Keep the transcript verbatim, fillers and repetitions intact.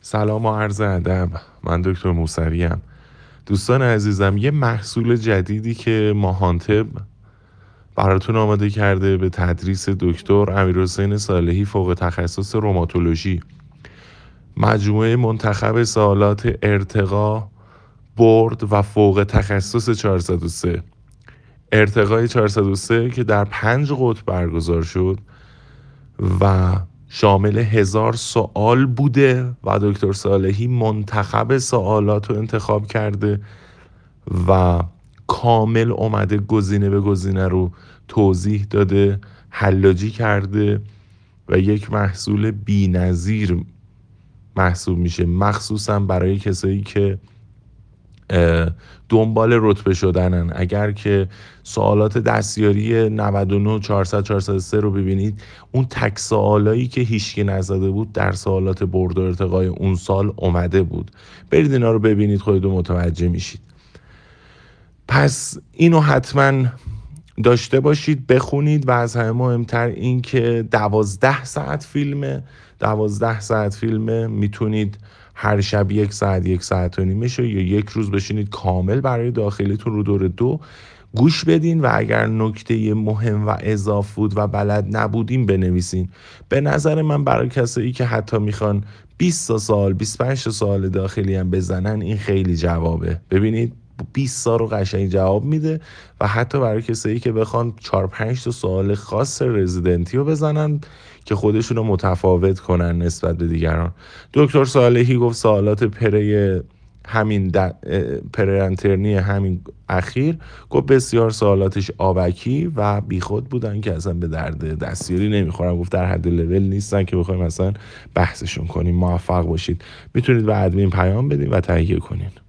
سلام و عرض ادب. من دکتر موسوی ام. دوستان عزیزم، یه محصول جدیدی که ماهانتب براتون آماده کرده به تدریس دکتر امیرحسین صالحی فوق تخصص روماتولوژی. مجموعه منتخب سوالات ارتقا، برد و فوق تخصص چهارصد و سه. ارتقای چهارصد و سه که در پنج قطب برگزار شد و شامل هزار سوال بوده و دکتر صالحی منتخب سوالات رو انتخاب کرده و کامل اومده گزینه به گزینه رو توضیح داده، حلاجی کرده و یک محصول بی‌نظیر محسوب میشه، مخصوصا برای کسایی که دنبال رتبه شدنن. اگر که سوالات دستیاری نود و نه چهارصد چهارصد و سه رو ببینید، اون تک سوالایی که هیچکی نزده بود در سوالات برد و ارتقای اون سال اومده بود. برید اینا رو ببینید، خودتون متوجه میشید. پس اینو حتما داشته باشید، بخونید و از همه مهمتر این که دوازده ساعت فیلمه دوازده ساعت فیلمه میتونید هر شب یک ساعت یک ساعت و نیمه یا یک روز بشینید کامل برای داخلیتون رو دور دو گوش بدین و اگر نکته مهم و اضافه بود و بلد نبودین بنویسین. به نظر من برای کسایی که حتی میخوان بیست تا سوال بیست و پنج تا سوال داخلی هم بزنن، این خیلی جوابه. ببینید بیست سال رو قشنگ جواب میده و حتی برای کسایی که بخوان چهار پنج تا سوال خاص رزیدنتی رو بزنن که خودشون رو متفاوت کنن نسبت به دیگران. دکتر صالحی گفت سوالات پره همین پرانترنی همین اخیر گفت بسیار سوالاتش آبکی و بیخود بودن که اصلا به درد دستیاری نمیخورن. گفت در حد لول نیستن که بخوایم اصلا بحثشون کنیم. موفق باشید. میتونید به ادمین پیام بدین و تهیه کنین.